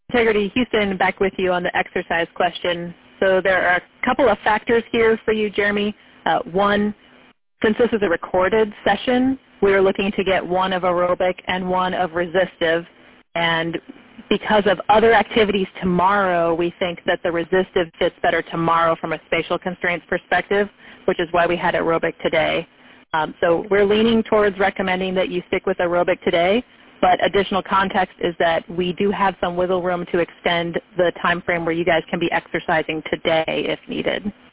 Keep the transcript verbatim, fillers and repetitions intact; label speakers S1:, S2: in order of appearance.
S1: Integrity Houston, back with you on the exercise question. So there are a couple of factors here for you, Jeremy. Uh, one, since this is a recorded session, we are looking to get one of aerobic and one of resistive. And because of other activities tomorrow, we think that the resistive fits better tomorrow from a spatial constraints perspective, which is why we had aerobic today. Um, so we're leaning towards recommending that you stick with aerobic today, but additional context is that we do have some wiggle room to extend the time frame where you guys can be exercising today if needed.